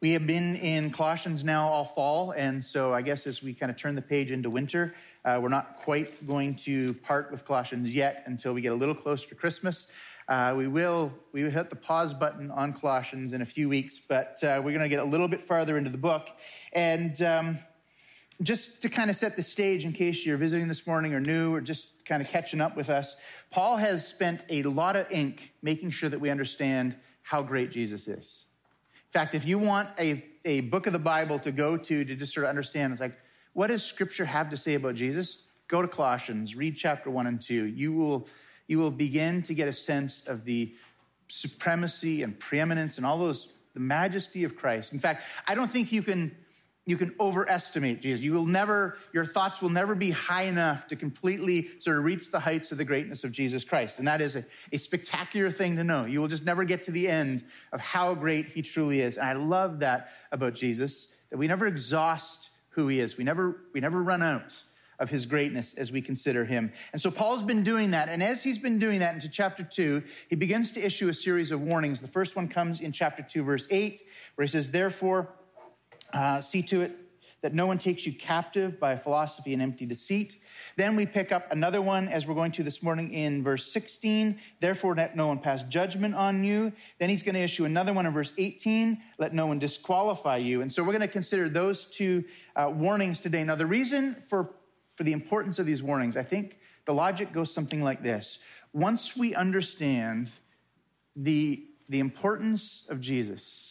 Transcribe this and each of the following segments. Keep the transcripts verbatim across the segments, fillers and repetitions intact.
We have been in Colossians now all fall, and so I guess as we kind of turn the page into winter, uh, we're not quite going to part with Colossians yet until we get a little closer to Christmas. Uh, we will we will hit the pause button on Colossians in a few weeks, but uh, we're going to get a little bit farther into the book. And um, just to kind of set the stage in case you're visiting this morning or new or just kind of catching up with us, Paul has spent a lot of ink making sure that we understand how great Jesus is. In fact, if you want a, a book of the Bible to go to to just sort of understand, it's like, what does Scripture have to say about Jesus? Go to Colossians, read chapter one and two. You will, you will begin to get a sense of the supremacy and preeminence and all those, the majesty of Christ. In fact, I don't think you can you can overestimate Jesus. You will never, your thoughts will never be high enough to completely sort of reach the heights of the greatness of Jesus Christ. And that is a, a spectacular thing to know. You will just never get to the end of how great he truly is. And I love that about Jesus, that we never exhaust who he is. We never, we never run out of his greatness as we consider him. And so Paul's been doing that. And as he's been doing that into chapter two, he begins to issue a series of warnings. The first one comes in chapter two, verse eight, where he says, therefore, Uh, see to it that no one takes you captive by philosophy and empty deceit. Then we pick up another one as we're going to this morning in verse sixteen. Therefore, let no one pass judgment on you. Then he's going to issue another one in verse eighteen. Let no one disqualify you. And so we're going to consider those two uh, warnings today. Now, the reason for, for the importance of these warnings, I think the logic goes something like this. Once we understand the, the importance of Jesus,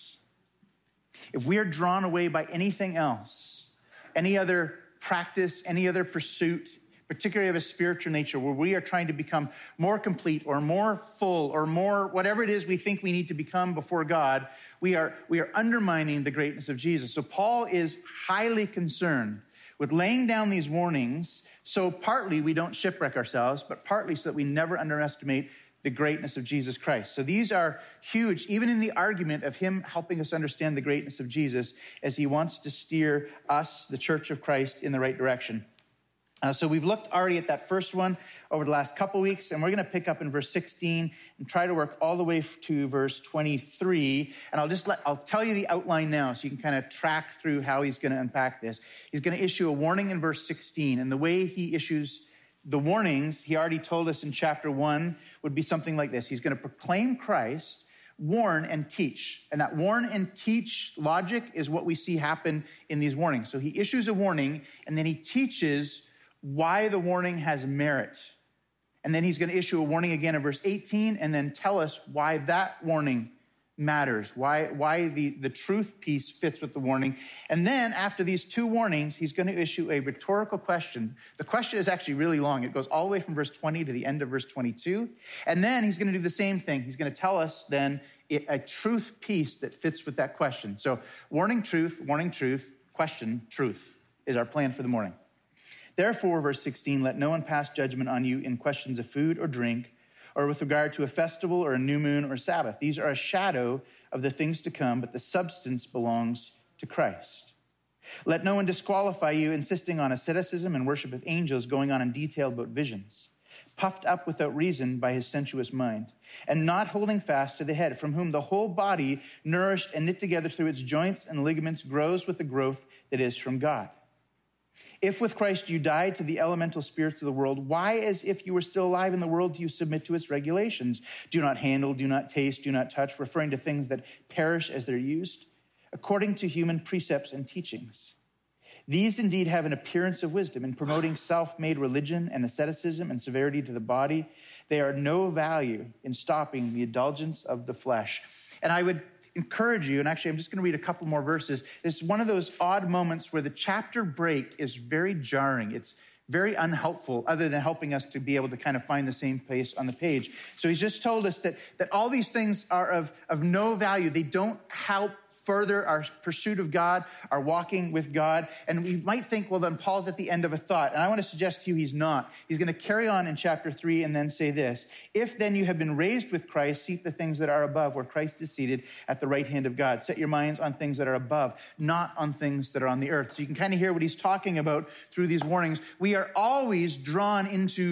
if we are drawn away by anything else, any other practice, any other pursuit, particularly of a spiritual nature, where we are trying to become more complete or more full or more whatever it is we think we need to become before God, we are, we are undermining the greatness of Jesus. So Paul is highly concerned with laying down these warnings, so partly we don't shipwreck ourselves, but partly so that we never underestimate the greatness of Jesus Christ. So these are huge, even in the argument of him helping us understand the greatness of Jesus as he wants to steer us, the Church of Christ, in the right direction. Uh, so we've looked already at that first one over the last couple weeks, and we're going to pick up in verse sixteen and try to work all the way to verse twenty-three. And I'll just let, I'll tell you the outline now so you can kind of track through how he's going to unpack this. He's going to issue a warning in verse sixteen, and the way he issues the warnings, he already told us in chapter one, would be something like this. He's going to proclaim Christ, warn and teach. And that warn and teach logic is what we see happen in these warnings. So he issues a warning, and then he teaches why the warning has merit. And then he's going to issue a warning again in verse eighteen, and then tell us why that warning matters, why, why the, the truth piece fits with the warning. And then after these two warnings, he's going to issue a rhetorical question. The question is actually really long. It goes all the way from verse twenty to the end of verse twenty-two. And then he's going to do the same thing. He's going to tell us then a truth piece that fits with that question. So warning, truth, warning, truth, question, truth is our plan for the morning. Therefore, verse sixteen, let no one pass judgment on you in questions of food or drink, or with regard to a festival or a new moon or Sabbath. These are a shadow of the things to come, but the substance belongs to Christ. Let no one disqualify you, insisting on asceticism and worship of angels, going on in detail about visions, puffed up without reason by his sensuous mind, and not holding fast to the head, from whom the whole body, nourished and knit together through its joints and ligaments, grows with the growth that is from God. If with Christ you died to the elemental spirits of the world, why, as if you were still alive in the world, do you submit to its regulations? Do not handle, do not taste, do not touch, referring to things that perish as they're used, according to human precepts and teachings. These indeed have an appearance of wisdom in promoting self-made religion and asceticism and severity to the body. They are no value in stopping the indulgence of the flesh. And I would encourage you, and actually I'm just going to read a couple more verses. It's one of those odd moments where the chapter break is very jarring. It's very unhelpful, other than helping us to be able to kind of find the same place on the page. So he's just told us that, that all these things are of, of no value. They don't help further our pursuit of God, our walking with God. And we might think, well, then Paul's at the end of a thought. And I want to suggest to you he's not. He's going to carry on in chapter three and then say this: if then you have been raised with Christ, seek the things that are above, where Christ is seated at the right hand of God. Set your minds on things that are above, not on things that are on the earth. So you can kind of hear what he's talking about through these warnings. We are always drawn into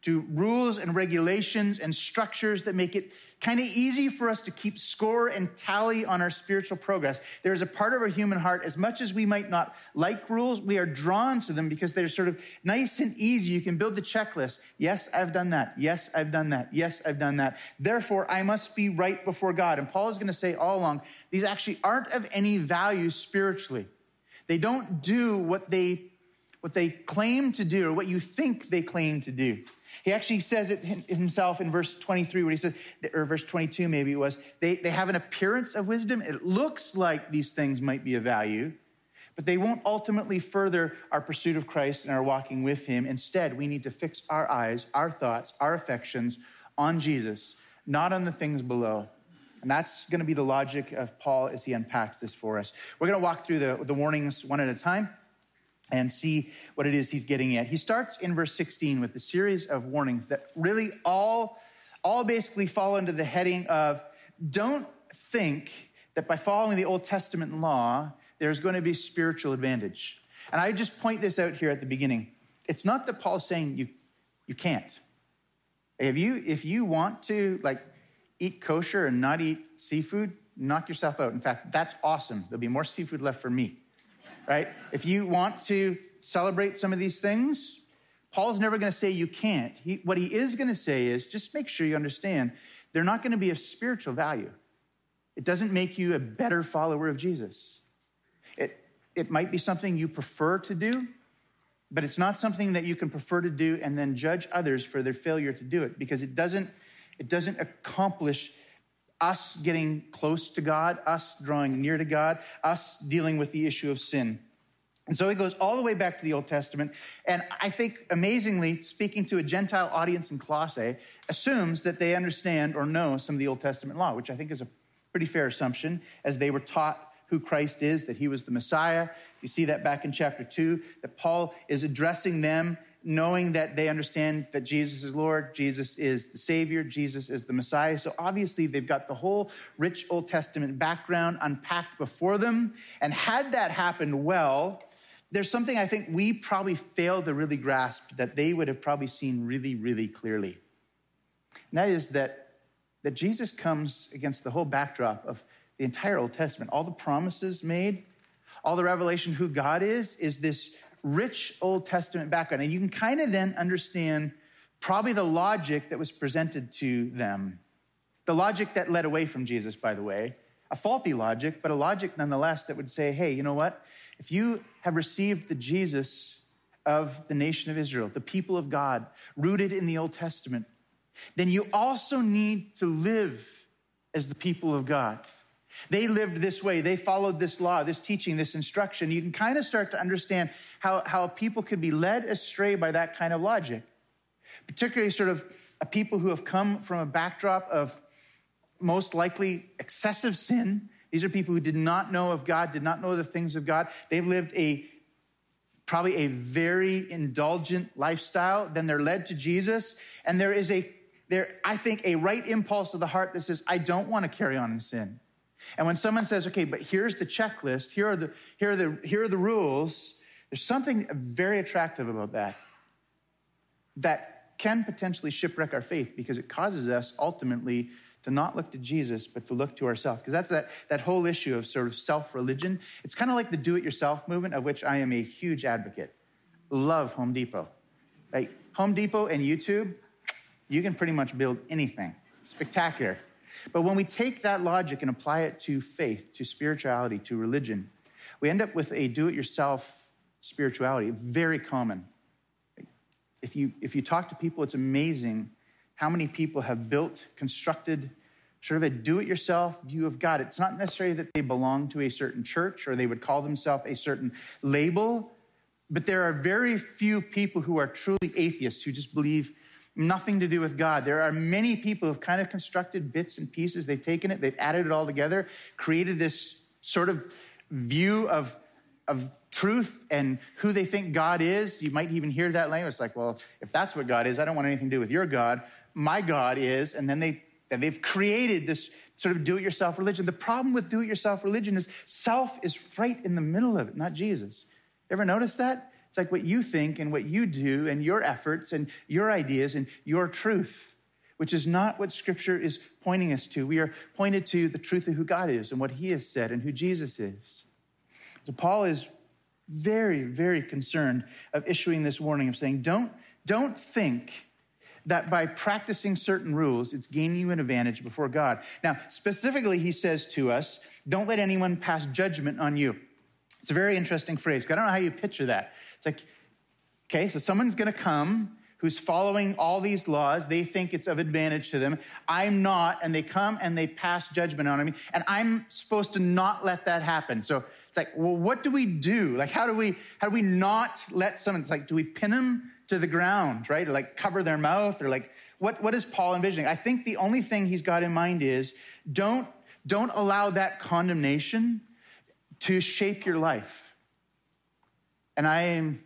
to rules and regulations and structures that make it kind of easy for us to keep score and tally on our spiritual progress. There is a part of our human heart, as much as we might not like rules, we are drawn to them because they're sort of nice and easy. You can build the checklist. Yes, I've done that. Yes, I've done that. Yes, I've done that. Therefore, I must be right before God. And Paul is going to say all along, these actually aren't of any value spiritually. They don't do what they, what they claim to do or what you think they claim to do. He actually says it himself in verse twenty-three, where he says, or verse twenty-two maybe it was, they, they have an appearance of wisdom. It looks like these things might be of value, but they won't ultimately further our pursuit of Christ and our walking with him. Instead, we need to fix our eyes, our thoughts, our affections on Jesus, not on the things below. And that's going to be the logic of Paul as he unpacks this for us. We're going to walk through the, the warnings one at a time and see what it is he's getting at. He starts in verse sixteen with a series of warnings that really all, all basically fall under the heading of, don't think that by following the Old Testament law, there's going to be spiritual advantage. And I just point this out here at the beginning. It's not that Paul's saying you, you can't. If you, if you want to like eat kosher and not eat seafood, knock yourself out. In fact, that's awesome. There'll be more seafood left for me. Right? If you want to celebrate some of these things, Paul's never going to say you can't. He, what he is going to say is just make sure you understand they're not going to be of spiritual value. It doesn't make you a better follower of Jesus. It, it might be something you prefer to do, but it's not something that you can prefer to do and then judge others for their failure to do it, because it doesn't, it doesn't accomplish us getting close to God, us drawing near to God, us dealing with the issue of sin. And so he goes all the way back to the Old Testament. And I think, amazingly, speaking to a Gentile audience in Colossae, assumes that they understand or know some of the Old Testament law, which I think is a pretty fair assumption, as they were taught who Christ is, that he was the Messiah. You see that back in chapter two, that Paul is addressing them, knowing that they understand that Jesus is Lord, Jesus is the Savior, Jesus is the Messiah. So obviously they've got the whole rich Old Testament background unpacked before them. And had that happened well, there's something I think we probably failed to really grasp that they would have probably seen really, really clearly. And that is that, that Jesus comes against the whole backdrop of the entire Old Testament. All the promises made, all the revelation who God is, is this rich Old Testament background. And you can kind of then understand probably the logic that was presented to them. The logic that led away from Jesus, by the way. A faulty logic, but a logic nonetheless that would say, hey, you know what? If you have received the Jesus of the nation of Israel, the people of God, rooted in the Old Testament, then you also need to live as the people of God. They lived this way. They followed this law, this teaching, this instruction. You can kind of start to understand how, how people could be led astray by that kind of logic, particularly sort of a people who have come from a backdrop of most likely excessive sin. These are people who did not know of God, did not know the things of God. They've lived a probably a very indulgent lifestyle. Then they're led to Jesus, and there is a there I think a right impulse of the heart that says, I don't want to carry on in sin. And when someone says, okay, but here's the checklist, here are the, here are the, here are the rules, there's something very attractive about that that can potentially shipwreck our faith, because it causes us ultimately to not look to Jesus, but to look to ourselves. Because that's that, that whole issue of sort of self-religion. It's kind of like the do-it-yourself movement, of which I am a huge advocate. Love Home Depot. Like Home Depot and YouTube, you can pretty much build anything. Spectacular. But when we take that logic and apply it to faith, to spirituality, to religion, we end up with a do-it-yourself spirituality, very common. If you, if you talk to people, it's amazing how many people have built, constructed sort of a do-it-yourself view of God. It's not necessarily that they belong to a certain church or they would call themselves a certain label, but there are very few people who are truly atheists, who just believe nothing to do with God. There are many people who've kind of constructed bits and pieces. They've taken it, they've added it all together, created this sort of view of, of truth and who they think God is. You might even hear that language. It's like, well, if that's what God is, I don't want anything to do with your God. My God is, and then they, then they've created this sort of do-it-yourself religion. The problem with do-it-yourself religion is self is right in the middle of it, not Jesus. You ever notice that? It's like what you think and what you do and your efforts and your ideas and your truth, which is not what Scripture is pointing us to. We are pointed to the truth of who God is and what he has said and who Jesus is. So Paul is very, very concerned of issuing this warning of saying, don't, don't think that by practicing certain rules, it's gaining you an advantage before God. Now, specifically, he says to us, don't let anyone pass judgment on you. It's a very interesting phrase. I don't know how you picture that. It's like, okay, so someone's going to come who's following all these laws. They think it's of advantage to them. I'm not, and they come and they pass judgment on me, and I'm supposed to not let that happen. So it's like, well, what do we do? Like, how do we, how do we not let someone, it's like, do we pin them to the ground, right? Or like cover their mouth, or like, what, what is Paul envisioning? I think the only thing he's got in mind is don't, don't allow that condemnation to shape your life. And I am,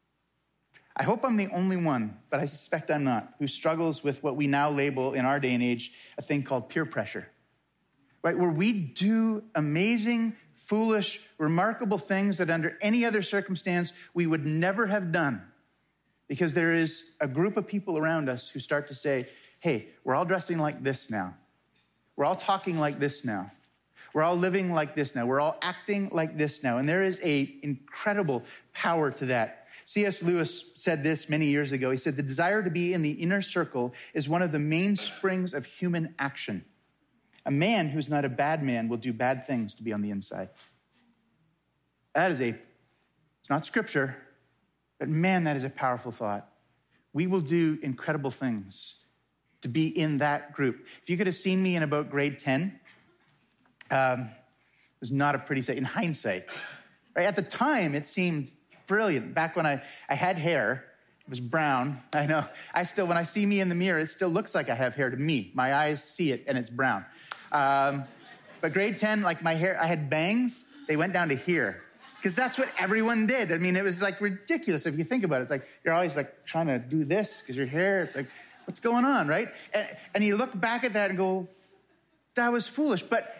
I hope I'm the only one, but I suspect I'm not, who struggles with what we now label in our day and age a thing called peer pressure, right? Where we do amazing, foolish, remarkable things that under any other circumstance we would never have done, because there is a group of people around us who start to say, hey, we're all dressing like this now. We're all talking like this now. We're all living like this now. We're all acting like this now. And there is an incredible power to that. C S Lewis said this many years ago. He said, the desire to be in the inner circle is one of the mainsprings of human action. A man who's not a bad man will do bad things to be on the inside. That is a, it's not scripture, but man, that is a powerful thought. We will do incredible things to be in that group. If you could have seen me in about grade ten, um, it was not a pretty sight in hindsight. Right? At the time, it seemed brilliant. Back when I, I had hair, it was brown. I know. I still, when I see me in the mirror, it still looks like I have hair to me. My eyes see it, and it's brown. Um, but grade ten, like my hair, I had bangs. They went down to here, because that's what everyone did. I mean, it was like ridiculous if you think about it. It's like you're always like trying to do this because your hair, it's like, what's going on, right? And, and you look back at that and go, that was foolish. But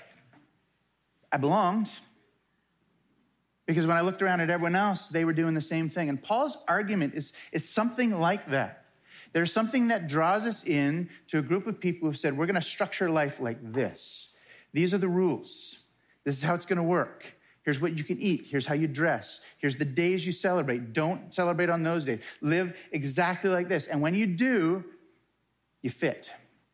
I belonged, because when I looked around at everyone else, they were doing the same thing. And Paul's argument is, is something like that. There's something that draws us in to a group of people who've said, we're going to structure life like this. These are the rules. This is how it's going to work. Here's what you can eat. Here's how you dress. Here's the days you celebrate. Don't celebrate on those days. Live exactly like this. And when you do, you fit.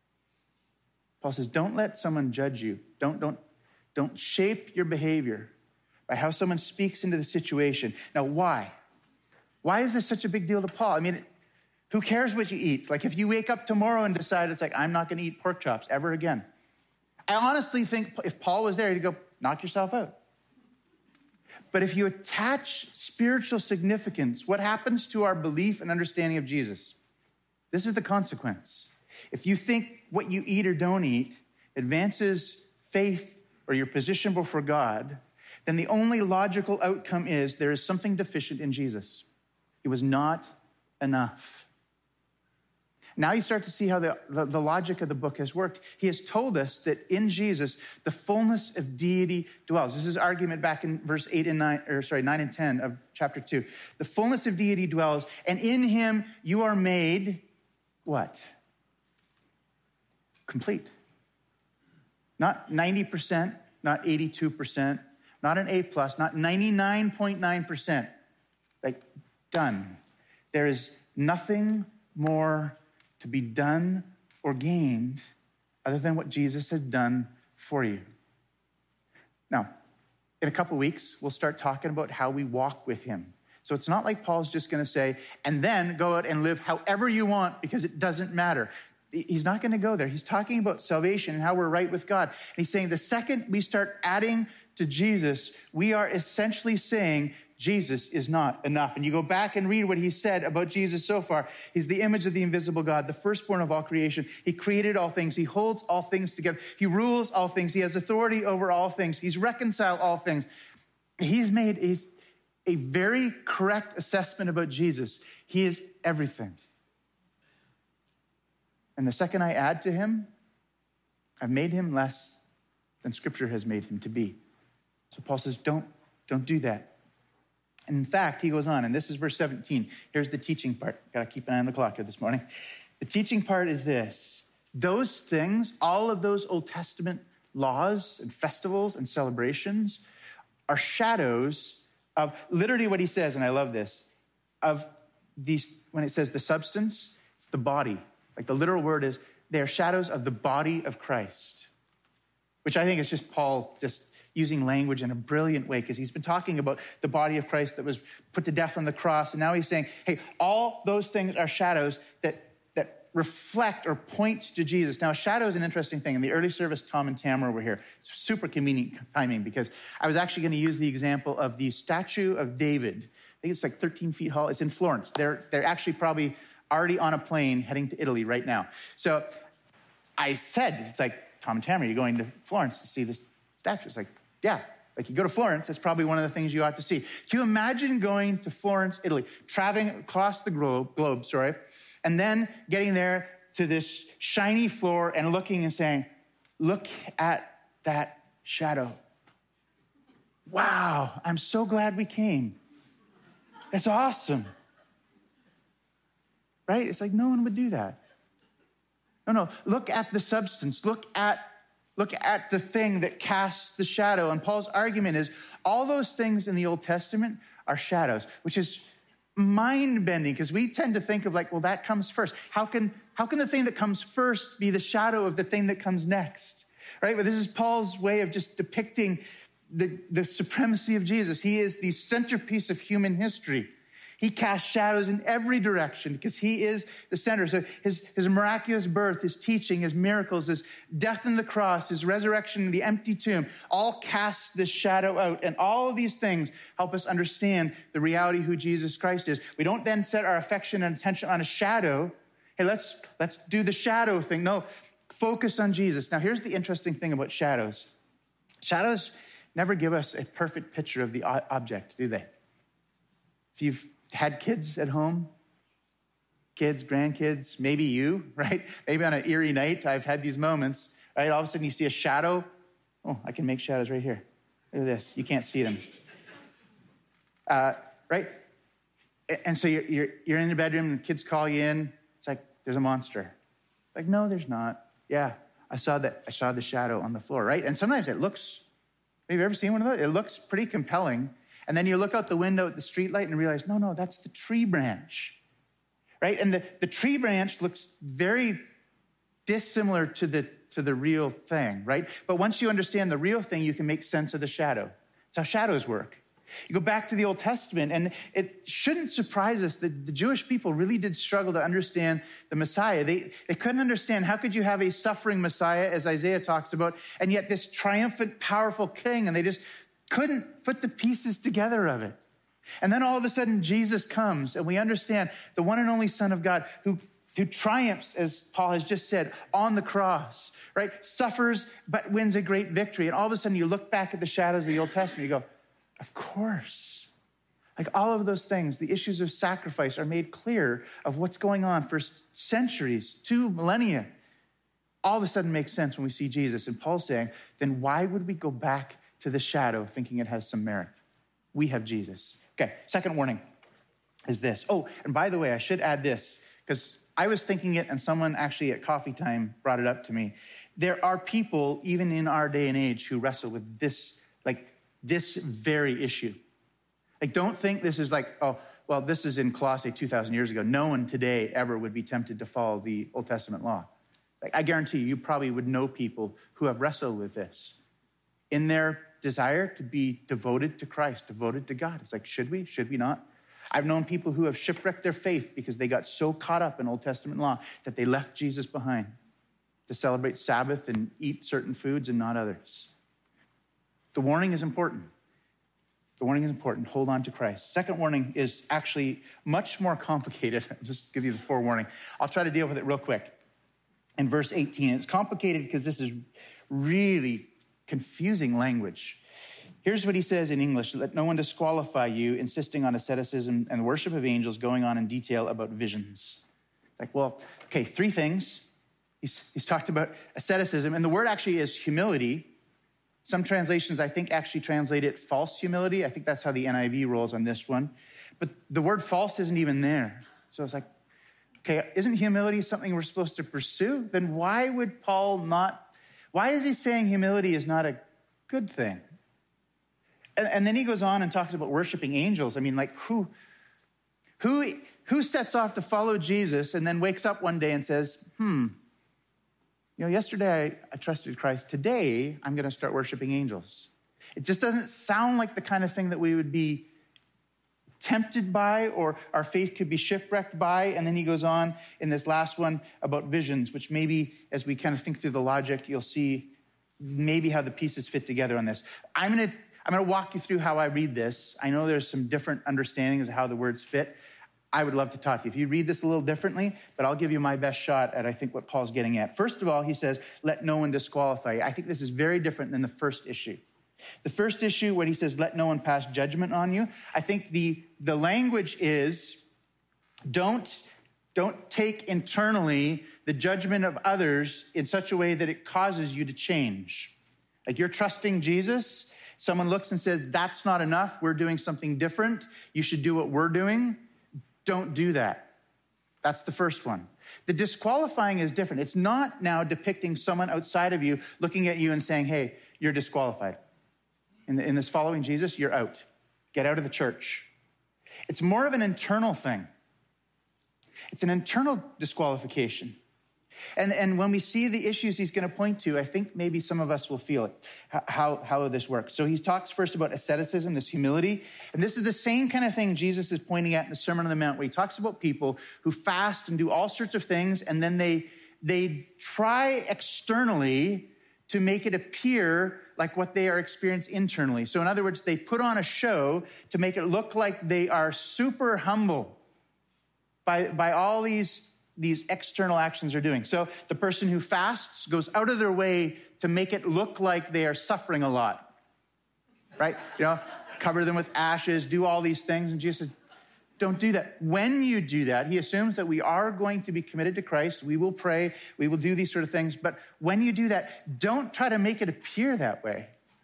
Paul says, don't let someone judge you. Don't, don't, don't shape your behavior by how someone speaks into the situation. Now, why? Why is this such a big deal to Paul? I mean, who cares what you eat? Like if you wake up tomorrow and decide it's like, I'm not going to eat pork chops ever again. I honestly think if Paul was there, he'd go, knock yourself out. But if you attach spiritual significance, what happens to our belief and understanding of Jesus? This is the consequence. If you think what you eat or don't eat advances faith or your position before God, then the only logical outcome is there is something deficient in Jesus. It was not enough. Now you start to see how the, the, the logic of the book has worked. He has told us that in Jesus, the fullness of deity dwells. This is argument back in verse eight and nine, or sorry, nine and ten of chapter two. The fullness of deity dwells, and in him you are made what? Complete. Not ninety percent, not eighty-two percent, not an A plus, not ninety-nine point nine percent. Like, done. There is nothing more to be done or gained other than what Jesus has done for you. Now, in a couple weeks, we'll start talking about how we walk with him. So it's not like Paul's just going to say, and then go out and live however you want because it doesn't matter. He's not going to go there. He's talking about salvation and how we're right with God. And he's saying the second we start adding to Jesus, we are essentially saying Jesus is not enough. And you go back and read what he said about Jesus so far. He's the image of the invisible God, the firstborn of all creation. He created all things. He holds all things together. He rules all things. He has authority over all things. He's reconciled all things. He's made a, a very correct assessment about Jesus. He is everything. And the second I add to him, I've made him less than Scripture has made him to be. So Paul says, don't, don't do that. In fact, he goes on, and this is verse seventeen. Here's the teaching part. Got to keep an eye on the clock here this morning. The teaching part is this. Those things, all of those Old Testament laws and festivals and celebrations are shadows of literally what he says, and I love this, of these, when it says the substance, it's the body. Like the literal word is, they are shadows of the body of Christ, which I think is just Paul just using language in a brilliant way, because he's been talking about the body of Christ that was put to death on the cross. And now he's saying, hey, all those things are shadows that, that reflect or point to Jesus. Now, a shadow is an interesting thing. In the early service, Tom and Tamara were here. It's super convenient timing, because I was actually going to use the example of the statue of David. I think it's like thirteen feet tall. It's in Florence. They're, they're actually probably already on a plane heading to Italy right now. So I said, it's like, Tom and Tamara, you're going to Florence to see this statue. It's like, yeah, like you go to Florence, that's probably one of the things you ought to see. Can you imagine going to Florence, Italy, traveling across the globe, globe, sorry, and then getting there to this shiny floor and looking and saying, look at that shadow. Wow, I'm so glad we came. That's awesome. Right? It's like no one would do that. No, no, look at the substance. Look at Look at the thing that casts the shadow. And Paul's argument is all those things in the Old Testament are shadows, which is mind-bending, because we tend to think of like, well, that comes first. How can, how can the thing that comes first be the shadow of the thing that comes next? Right? But this is Paul's way of just depicting the, the supremacy of Jesus. He is the centerpiece of human history. He casts shadows in every direction because he is the center. So his, his miraculous birth, his teaching, his miracles, his death on the cross, his resurrection in the empty tomb, all cast this shadow out. And all of these things help us understand the reality of who Jesus Christ is. We don't then set our affection and attention on a shadow. Hey, let's, let's do the shadow thing. No, focus on Jesus. Now, here's the interesting thing about shadows. Shadows never give us a perfect picture of the object, do they? If you've had kids at home, kids, grandkids, maybe you, right? Maybe on an eerie night, I've had these moments, right? All of a sudden you see a shadow. Oh, I can make shadows right here. Look at this. You can't see them. Uh, right? And so you're, you're, you're in the bedroom and the kids call you in. It's like, there's a monster. Like, no, there's not. Yeah, I saw that. I saw the shadow on the floor, right? And sometimes it looks, have you ever seen one of those? It looks pretty compelling. And then you look out the window at the streetlight and realize, no, no, that's the tree branch, right? And the, the tree branch looks very dissimilar to the, to the real thing, right? But once you understand the real thing, you can make sense of the shadow. That's how shadows work. You go back to the Old Testament, and it shouldn't surprise us that the Jewish people really did struggle to understand the Messiah. They, they couldn't understand, how could you have a suffering Messiah, as Isaiah talks about, and yet this triumphant, powerful king, and they just couldn't put the pieces together of it. And then all of a sudden, Jesus comes, and we understand the one and only Son of God who, who triumphs, as Paul has just said, on the cross, right? Suffers, but wins a great victory. And all of a sudden, you look back at the shadows of the Old Testament, you go, of course. Like all of those things, the issues of sacrifice are made clear of what's going on for centuries, two millennia. All of a sudden makes sense when we see Jesus. And Paul's saying, then why would we go back to the shadow thinking it has some merit? We have Jesus. Okay, second warning is this. Oh, and by the way, I should add this, because I was thinking it and someone actually at coffee time brought it up to me. There are people, even in our day and age, who wrestle with this, like this very issue. Like, don't think this is like, oh, well, this is in Colossae two thousand years ago. No one today ever would be tempted to follow the Old Testament law. Like, I guarantee you, you probably would know people who have wrestled with this in their desire to be devoted to Christ, devoted to God. It's like, should we? Should we not? I've known people who have shipwrecked their faith because they got so caught up in Old Testament law that they left Jesus behind to celebrate Sabbath and eat certain foods and not others. The warning is important. The warning is important. Hold on to Christ. Second warning is actually much more complicated. I'll just give you the forewarning. I'll try to deal with it real quick. In verse eighteen, it's complicated because this is really confusing language. Here's what he says in English: let no one disqualify you, insisting on asceticism and worship of angels, going on in detail about visions. Like, well, okay, three things. He's, he's talked about asceticism, and the word actually is humility. Some translations, I think, actually translate it false humility. I think that's how the N I V rolls on this one. But the word false isn't even there. So it's like, okay, isn't humility something we're supposed to pursue? Then why would Paul not, why is he saying humility is not a good thing? And, and then he goes on and talks about worshiping angels. I mean, like who, who, who sets off to follow Jesus and then wakes up one day and says, hmm, you know, yesterday I, I trusted Christ. Today, I'm going to start worshiping angels. It just doesn't sound like the kind of thing that we would be tempted by or our faith could be shipwrecked by. And then he goes on in this last one about visions, which maybe as we kind of think through the logic, you'll see maybe how the pieces fit together on this. I'm going to I'm going to walk you through how I read this. I know there's some different understandings of how the words fit. I would love to talk to you if you read this a little differently, but I'll give you my best shot at, I think, what Paul's getting at. First of all, he says, let no one disqualify you. I think this is very different than the first issue. The first issue, when he says, let no one pass judgment on you, I think the, the language is, don't, don't take internally the judgment of others in such a way that it causes you to change. Like you're trusting Jesus, someone looks and says, that's not enough, we're doing something different, you should do what we're doing. Don't do that. That's the first one. The disqualifying is different. It's not now depicting someone outside of you looking at you and saying, hey, you're disqualified. In, the, in this following Jesus, you're out. Get out of the church. It's more of an internal thing. It's an internal disqualification. And, and when we see the issues he's going to point to, I think maybe some of us will feel it, how, how this works. So he talks first about asceticism, this humility. And this is the same kind of thing Jesus is pointing at in the Sermon on the Mount, where he talks about people who fast and do all sorts of things, and then they, they try externally to make it appear like what they are experiencing internally. So in other words, they put on a show to make it look like they are super humble by, by all these these external actions are doing. So the person who fasts goes out of their way to make it look like they are suffering a lot, right? You know, cover them with ashes, do all these things. And Jesus says, don't do that. When you do that, he assumes that we are going to be committed to Christ. We will pray. We will do these sort of things. But when you do that, don't try to make it appear that way.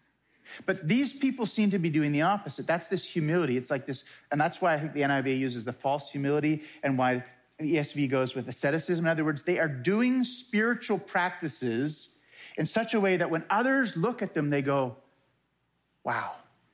But these people seem to be doing the opposite. That's this humility. It's like this, and that's why I think the N I V uses the false humility and why the E S V goes with asceticism. In other words, they are doing spiritual practices in such a way that when others look at them, they go, wow,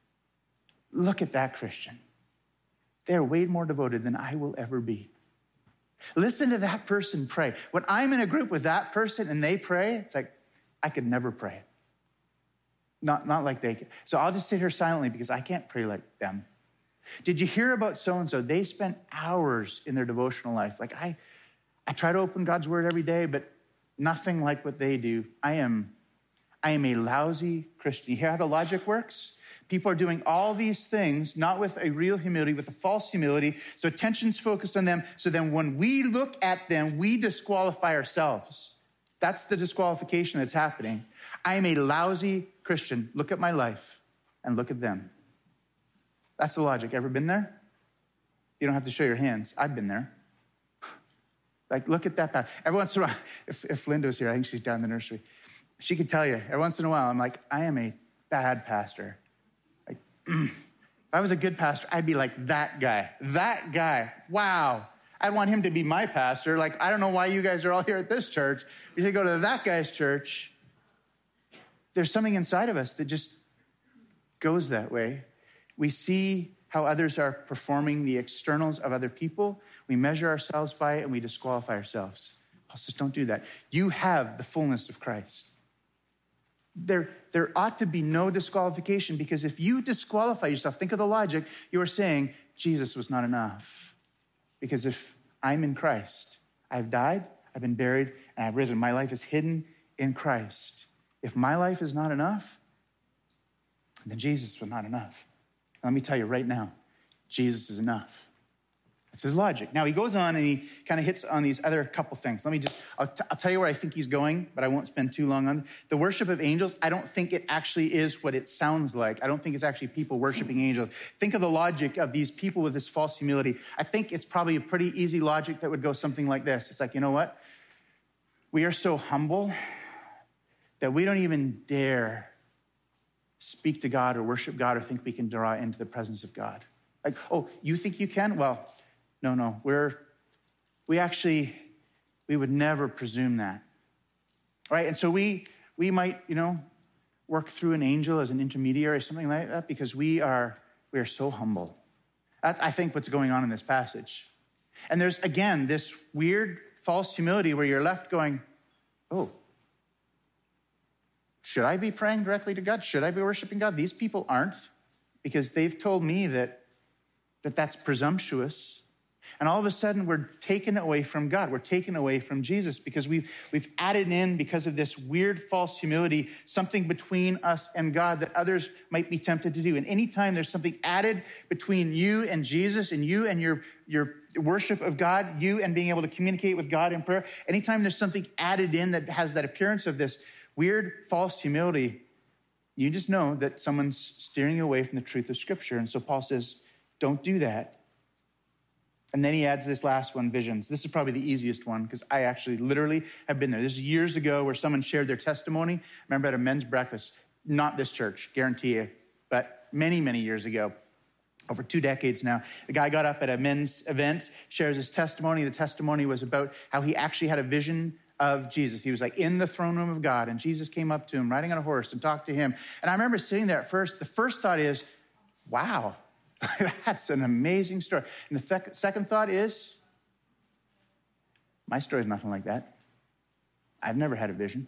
look at that Christian. They're way more devoted than I will ever be. Listen to that person pray. When I'm in a group with that person and they pray, it's like, I could never pray. Not, not like they can. So I'll just sit here silently because I can't pray like them. Did you hear about so-and-so? They spent hours in their devotional life. Like I, I try to open God's word every day, but nothing like what they do. I am, I am a lousy Christian. You hear how the logic works? People are doing all these things, not with a real humility, with a false humility. So attention's focused on them. So then when we look at them, we disqualify ourselves. That's the disqualification that's happening. I am a lousy Christian. Look at my life and look at them. That's the logic. Ever been there? You don't have to show your hands. I've been there. Like, look at that path. Every once in a while, if, if Linda was here, I think she's down in the nursery, she could tell you, every once in a while, I'm like, I am a bad pastor. Like, if I was a good pastor, I'd be like that guy. That guy. Wow. I'd want him to be my pastor. Like, I don't know why you guys are all here at this church. You should go to that guy's church. There's something inside of us that just goes that way. We see how others are performing the externals of other people. We measure ourselves by it and we disqualify ourselves. Paul says, don't do that. You have the fullness of Christ. There, there ought to be no disqualification, because if you disqualify yourself, think of the logic, you are saying Jesus was not enough. Because if I'm in Christ, I've died, I've been buried, and I've risen. My life is hidden in Christ. If my life is not enough, then Jesus was not enough. Let me tell you right now, Jesus is enough. That's his logic. Now, he goes on and he kind of hits on these other couple things. Let me just, I'll, t- I'll tell you where I think he's going, but I won't spend too long on it. The worship of angels, I don't think it actually is what it sounds like. I don't think it's actually people worshiping angels. Think of the logic of these people with this false humility. I think it's probably a pretty easy logic that would go something like this. It's like, you know what? We are so humble that we don't even dare speak to God or worship God or think we can draw into the presence of God. Like, oh, you think you can? Well, no, no, we're, we actually, we would never presume that, right? And so we, we might, you know, work through an angel as an intermediary or something like that because we are, we are so humble. That's, I think, what's going on in this passage. And there's, again, this weird false humility where you're left going, oh, should I be praying directly to God? Should I be worshiping God? These people aren't, because they've told me that, that that's presumptuous. And all of a sudden, we're taken away from God. We're taken away from Jesus because we've, we've added in, because of this weird false humility, something between us and God that others might be tempted to do. And anytime there's something added between you and Jesus and you and your, your worship of God, you and being able to communicate with God in prayer, anytime there's something added in that has that appearance of this weird false humility, you just know that someone's steering you away from the truth of Scripture. And so Paul says, don't do that. And then he adds this last one, visions. This is probably the easiest one because I actually literally have been there. This is years ago where someone shared their testimony. I remember at a men's breakfast, not this church, guarantee you, but many, many years ago, over two decades now, the guy got up at a men's event, shares his testimony. The testimony was about how he actually had a vision of Jesus. He was like in the throne room of God, and Jesus came up to him riding on a horse and talked to him. And I remember sitting there at first. The first thought is, wow, that's an amazing story. And the th- second thought is, my story is nothing like that. I've never had a vision.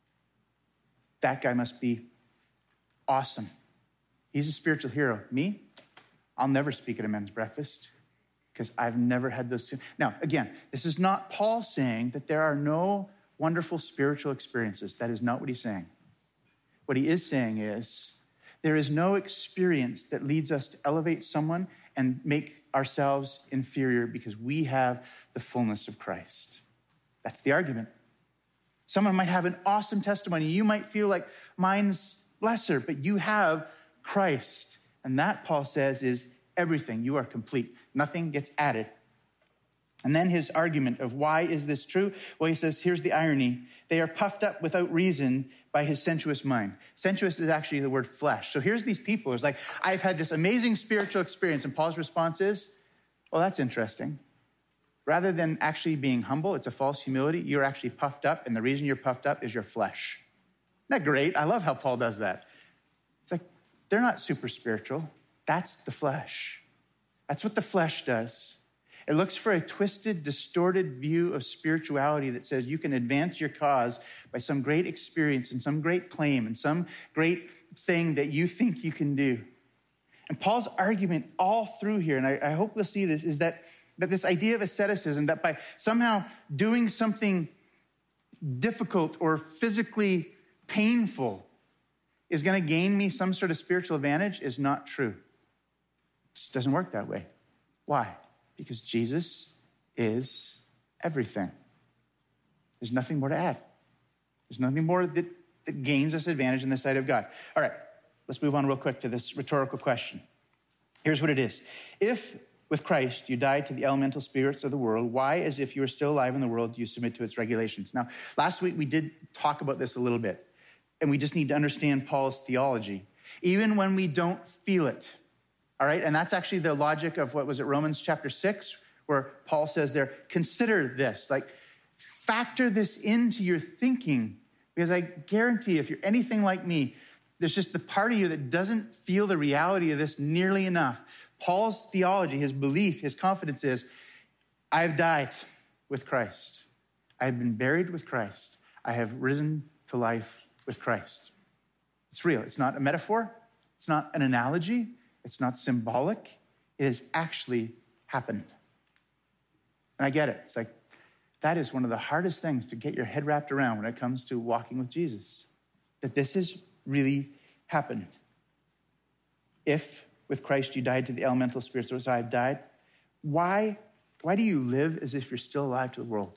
That guy must be awesome. He's a spiritual hero. Me, I'll never speak at a men's breakfast because I've never had those two. Now, again, this is not Paul saying that there are no wonderful spiritual experiences. That is not what he's saying. What he is saying is there is no experience that leads us to elevate someone and make ourselves inferior because we have the fullness of Christ. That's the argument. Someone might have an awesome testimony. You might feel like mine's lesser, but you have Christ. And that, Paul says, is everything. You are complete. Nothing gets added. And then his argument of why is this true? Well, he says, here's the irony. They are puffed up without reason by his sensuous mind. Sensuous is actually the word flesh. So here's these people. It's like, I've had this amazing spiritual experience. And Paul's response is, well, that's interesting. Rather than actually being humble, it's a false humility. You're actually puffed up. And the reason you're puffed up is your flesh. Isn't that great? I love how Paul does that. It's like, they're not super spiritual. That's the flesh. That's what the flesh does. It looks for a twisted, distorted view of spirituality that says you can advance your cause by some great experience and some great claim and some great thing that you think you can do. And Paul's argument all through here, and I, I hope we'll see this, is that, that this idea of asceticism, that by somehow doing something difficult or physically painful is going to gain me some sort of spiritual advantage is not true. It just doesn't work that way. Why? Because Jesus is everything. There's nothing more to add. There's nothing more that, that gains us advantage in the sight of God. All right, let's move on real quick to this rhetorical question. Here's what it is. If with Christ you died to the elemental spirits of the world, why, as if you were still alive in the world, do you submit to its regulations? Now, last week we did talk about this a little bit, and we just need to understand Paul's theology, even when we don't feel it. All right, and that's actually the logic of what was it, Romans chapter six, where Paul says there, consider this, like factor this into your thinking, because I guarantee if you're anything like me, there's just the part of you that doesn't feel the reality of this nearly enough. Paul's theology, his belief, his confidence is, I've died with Christ. I have been buried with Christ. I have risen to life with Christ. It's real. It's not a metaphor. It's not an analogy. It's not symbolic. It has actually happened. And I get it. It's like, that is one of the hardest things to get your head wrapped around when it comes to walking with Jesus, that this has really happened. If with Christ you died to the elemental spirits as I have died, why, why do you live as if you're still alive to the world?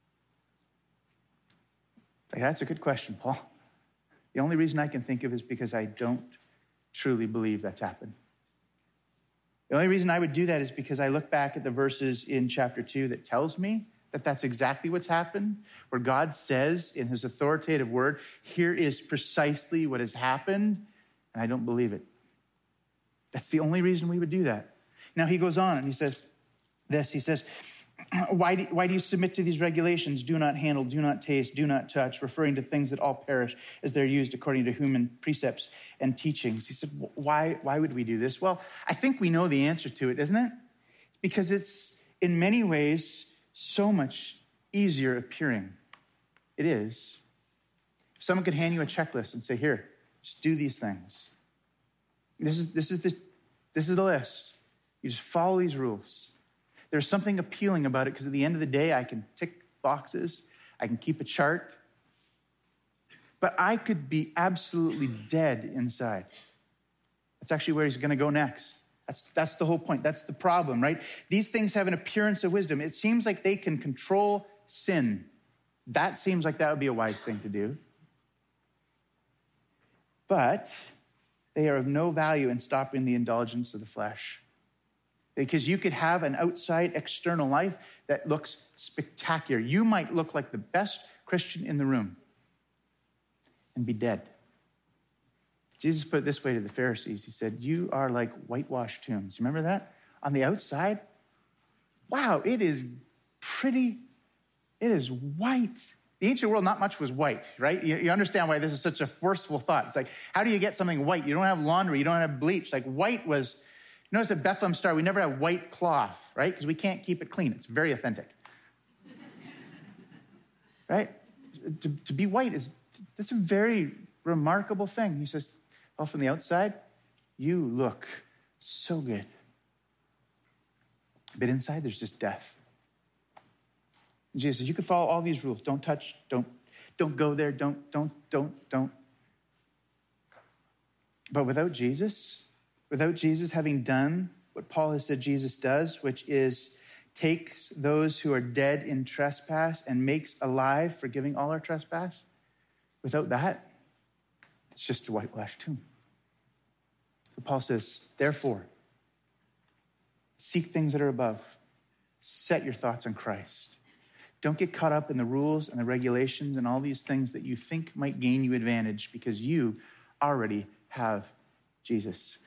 Like, that's a good question, Paul. The only reason I can think of is because I don't truly believe that's happened. The only reason I would do that is because I look back at the verses in chapter two that tells me that that's exactly what's happened, where God says in his authoritative word, here is precisely what has happened. And I don't believe it. That's the only reason we would do that. Now he goes on and he says this, he says, why do, why do you submit to these regulations? Do not handle, do not taste, do not touch, referring to things that all perish as they're used according to human precepts and teachings. He said, why, why would we do this? Well, I think we know the answer to it, isn't it? Because it's in many ways so much easier appearing. It is. If someone could hand you a checklist and say, here, just do these things. This is, this is, the, this is the list. You just follow these rules. There's something appealing about it because at the end of the day, I can tick boxes. I can keep a chart. But I could be absolutely dead inside. That's actually where he's going to go next. That's, that's the whole point. That's the problem, right? These things have an appearance of wisdom. It seems like they can control sin. That seems like that would be a wise thing to do. But they are of no value in stopping the indulgence of the flesh. Because you could have an outside external life that looks spectacular. You might look like the best Christian in the room and be dead. Jesus put it this way to the Pharisees. He said, you are like whitewashed tombs. Remember that? On the outside, wow, it is pretty, it is white. The ancient world, not much was white, right? You, you understand why this is such a forceful thought. It's like, how do you get something white? You don't have laundry. You don't have bleach. Like white was... Notice at Bethlehem Star, we never have white cloth, right? Because we can't keep it clean. It's very authentic. Right? To, to be white is, that's a very remarkable thing. He says, well, from the outside, you look so good. But inside, there's just death. And Jesus says, you can follow all these rules. Don't touch, don't, don't go there, don't, don't, don't, don't. But without Jesus... Without Jesus having done what Paul has said Jesus does, which is takes those who are dead in trespass and makes alive, forgiving all our trespass, without that, it's just a whitewashed tomb. So Paul says, therefore, seek things that are above. Set your thoughts on Christ. Don't get caught up in the rules and the regulations and all these things that you think might gain you advantage because you already have Jesus.